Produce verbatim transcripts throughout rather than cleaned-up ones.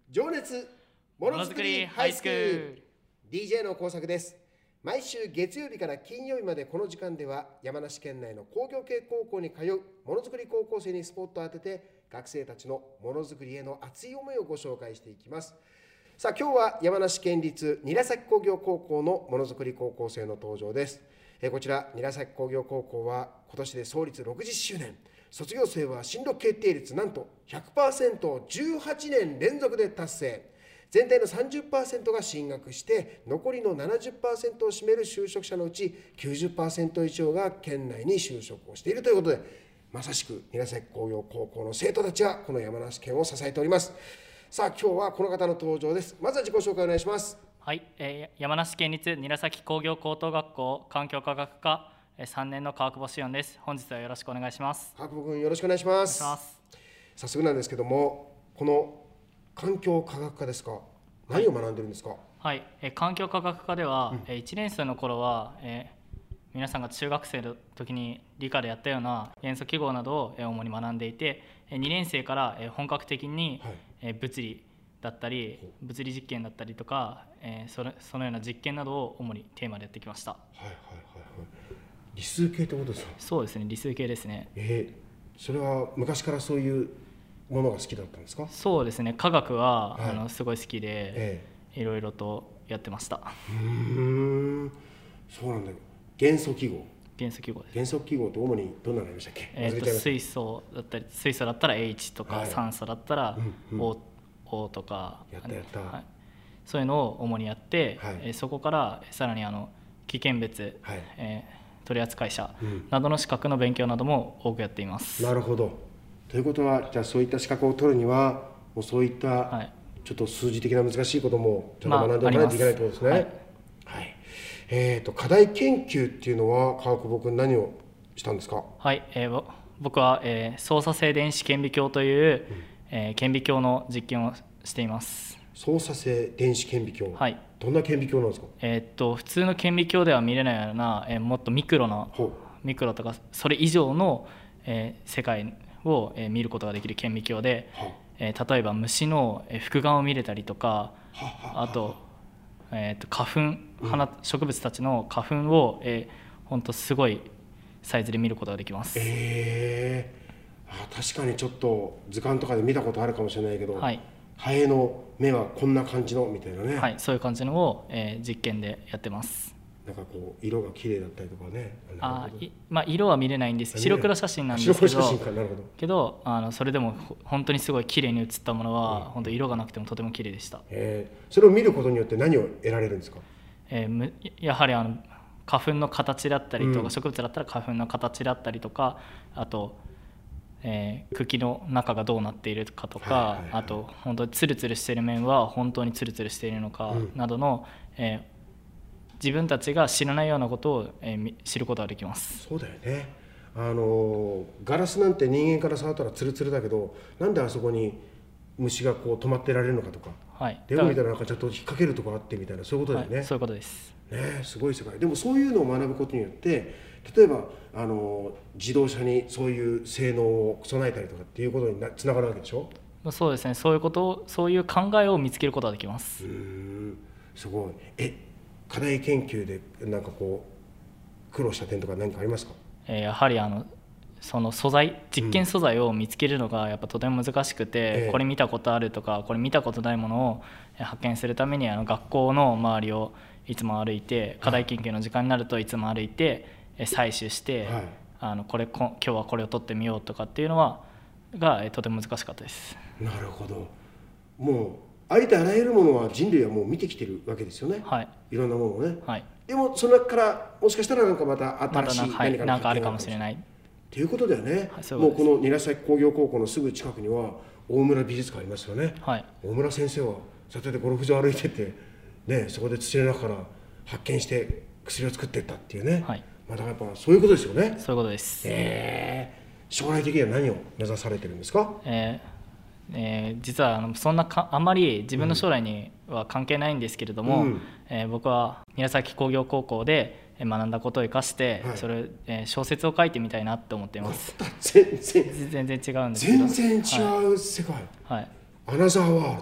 情熱ものづくりハイスクール ディージェー の工作です。毎週月曜日から金曜日までこの時間では山梨県内の工業系高校に通うものづくり高校生にスポットを当てて学生たちのものづくりへの熱い思いをご紹介していきます。さあ今日は山梨県立韮崎工業高校のものづくり高校生の登場です。えこちら韮崎工業高校は今年で創立ろくじゅっしゅうねん、卒業生は進路決定率なんと ひゃくパーセント をじゅうはちねん連続で達成。全体の さんじゅっパーセント が進学して残りの ななじゅっパーセント を占める就職者のうち きゅうじゅっパーセント 以上が県内に就職をしているということで、まさしく韮崎工業高校の生徒たちはこの山梨県を支えております。さあ今日はこの方の登場です。まずは自己紹介お願いします。 はい、えー、山梨県立韮崎工業高等学校環境科学科さんねんの川久保志音です。本日はよろしくお願いします。 川久保君よろしくお願いします。早速なんですけども、この環境科学科ですか、何を学んでるんですか？ はい、えー、環境科学科では、うん、いちねん生の頃は、えー、皆さんが中学生の時に理科でやったような元素記号などを主に学んでいて、にねん生から本格的に物理だったり物理実験だったりとか、それそのような実験などを主にテーマでやってきました。 はいはいはいはい。理数系ってことですか？ そうですね、理数系ですね。 えー、それは昔からそういうものが好きだったんですか？ そうですね、科学は、はい、あのすごい好きで、 えー、いろいろとやってました。うーん、そうなんだよ。元素記号。 元素記号です。 元素記号って主にどんなのありましたっけ？ えー、と水素だったり、水素だったら H とか、はい、酸素だったら O、うんうん、O とかやったやった、 はい、そういうのを主にやって、はい、えー、そこからさらにあの危険物、はい、えー、取扱者などの資格の勉強なども多くやっています。 うん、なるほど。ということはじゃあそういった資格を取るにはもうそういったちょっと数字的な難しいこともちょっと学んでおかないといけないということですね。まあ、はいはい、えー、と課題研究っていうのは川久保君何をしたんですか？ はい、えー、僕は、えー、操作性電子顕微鏡という、うん、えー、顕微鏡の実験をしています。 操作性電子顕微鏡、 はい、 どんな顕微鏡なんですか？ えー、っと普通の顕微鏡では見れないような、えー、もっとミクロなミクロとかそれ以上の、えー、世界を見ることができる顕微鏡で、えー、例えば虫の複眼を見れたりとか、あと、えー、と花粉、花植物たちの花粉を、えー、ほんとすごいサイズで見ることができます。 えー、あ、確かにちょっと図鑑とかで見たことあるかもしれないけど、 はい、 ハエの目はこんな感じのみたいなね、 はい、そういう感じのを、えー、実験でやってます。 なんかこう色が綺麗だったりとかね。 あい、まあ、色は見れないんです。白黒写真なんですけど、 白黒写真か、なるほど。 けどあのそれでも本当にすごい綺麗に写ったものは、うん、本当色がなくてもとても綺麗でした。 えー、それを見ることによって何を得られるんですか？ えー、やはりあの花粉の形だったりとか、うん、植物だったら花粉の形だったりとか、あと、えー、茎の中がどうなっているかとか、はいはいはい、あと本当にツルツルしている面は本当にツルツルしているのかなどの、うん、えー自分たちが知らないようなことを、えー、知ることができます。 そうだよね。あのガラスなんて人間から触ったらツルツルだけど、なんであそこに虫がこう止まってられるのかとか、はい、レゴみたいななんかちょっと引っ掛けるとこあってみたいな、そういうことだよね。 はい、そういうことです。 ね、すごい世界。でもそういうのを学ぶことによって、例えばあの自動車にそういう性能を備えたりとかっていうことにつながるわけでしょ？ そうですね。そういうことを、そういう考えを見つけることができます。 うーん、すごい。え課題研究でなんかこう苦労した点とか何かありますか？ えー、やはりあのその素材実験素材を見つけるのがやっぱとても難しくて、うん、これ見たことあるとかこれ見たことないものを発見するためにあの学校の周りをいつも歩いて、課題研究の時間になるといつも歩いて採取して、はい、あのこれこ今日はこれを取ってみようとかっていうのはがとても難しかったです。 なるほど。もうありとあらゆるものは人類はもう見てきてるわけですよね。はい、いろんなものをね。はい、でもその中からもしかしたらなんかまた新しい何かの発見がなんかあるかもしれないっていうことだよね。はい、もうこの韮崎工業高校のすぐ近くには大村美術館ありますよね。はい、大村先生はそうやってゴルフ場歩いてて、ね、そこで土の中から発見して薬を作っていったっていうね。はい、まあ、だからやっぱそういうことですよね。 そういうことです。 えー、将来的には何を目指されてるんですか？ えーえー、実はあのそんなかあんまり自分の将来には関係ないんですけれども、うん、えー、僕は韮崎工業高校で学んだことを生かして、はい、それ、えー、小説を書いてみたいなって思っています。 全然全然違うんですけど、 全然違う世界、はいはい、アナザーワールド。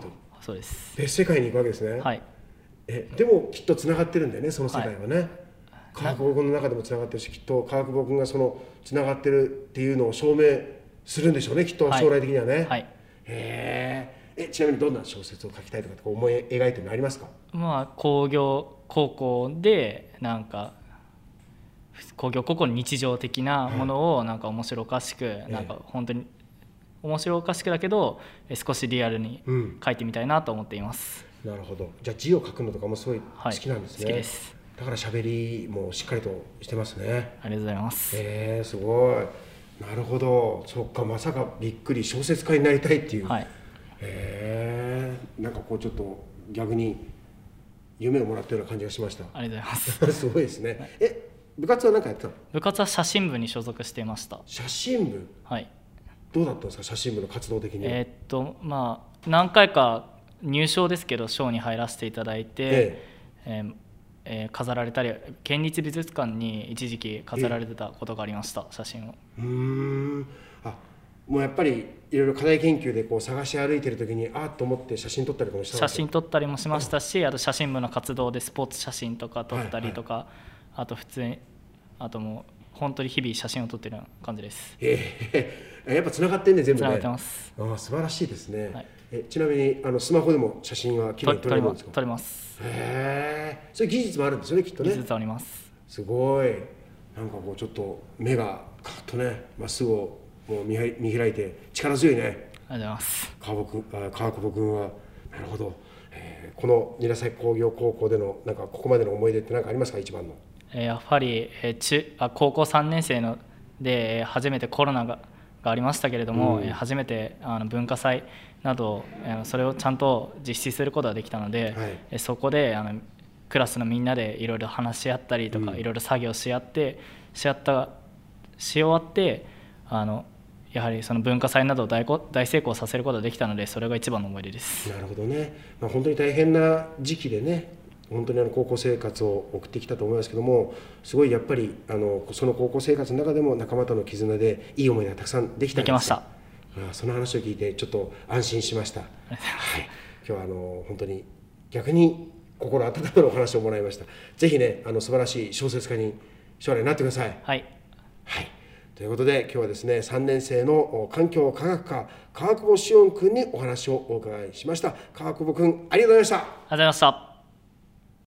そうです。 別世界に行くわけですね。 はい。 えでもきっとつながってるんだよね、その世界はね、はい、科学語君の中でもつながってるし、きっと科学語君がそのつながってるっていうのを証明するんでしょうね、きっと将来的にはね。はい、はい、へえ。ちなみにどんな小説を書きたいとか思い描いてるのありますか？ まあ工業高校でなんか工業高校の日常的なものをなんか面白おかしく、はい、なんか本当に面白おかしくだけど少しリアルに書いてみたいなと思っています。 うん、なるほど。じゃあ字を書くのとかもすごい好きなんですね。 はい、好きです。 だから喋りもしっかりとしてますね。 ありがとうございます。 えー、すごい。なるほど。そっか、まさかびっくり、小説家になりたいっていう。はい、えー、なんかこうちょっと逆に夢をもらったような感じがしました。 ありがとうございます。 すごいですね。はい、え、部活は何かやってたの？ 部活は写真部に所属していました。 写真部？はい。どうだったんですか、写真部の活動的には。 えー、っとまあ何回か入賞ですけど賞に入らせていただいて、えええーえー、飾られたり県立美術館に一時期飾られてたことがありました、写真を。 うーん、あ、もうやっぱりいろいろ課題研究でこう探し歩いてる時にあっと思って写真撮ったりもしたんですか？ 写真撮ったりもしましたし、あと写真部の活動でスポーツ写真とか撮ったりとか、はいはい、あと普通にあともう本当に日々写真を撮ってるような感じです。 えー、やっぱつながってんね、全部ね。 つながってます。 あ、素晴らしいですね。はい、えちなみにあのスマホでも写真はきれいに撮れるんですか？ 撮れます。 へえ、そういう技術もあるんですよね、きっとね。 技術あります。すごい。なんかこうちょっと目がカッとね、まっすぐをもう見見開いて力強いね。 ありがとうございます。 川久保君はなるほど、えー、この韮崎工業高校でのなんかここまでの思い出って何かありますか？一番の。 えー、やっぱり、えー、中あ高校さんねん生ので初めてコロナががありましたけれども、うん、初めてあの文化祭などそれをちゃんと実施することができたので、はい、そこであのクラスのみんなでいろいろ話し合ったりとか、うん、いろいろ作業し合ってし合ったし終わってあのやはりその文化祭などを 大, 大成功させることができたので、それが一番の思い出です。 なるほどね、まあ、本当に大変な時期でね、本当にあの高校生活を送ってきたと思いますけども、すごいやっぱりあのその高校生活の中でも仲間との絆でいい思い出がたくさんできたんです。 できました。 その話を聞いてちょっと安心しました。はい、今日はあの本当に逆に心温まるお話をもらいました。ぜひね、あの素晴らしい小説家に将来なってください。 はい、 はい、ということで今日はですね、さんねん生の環境科学科川久保志音君にお話をお伺いしました。川久保君、ありがとうございました。 ありがとうございました。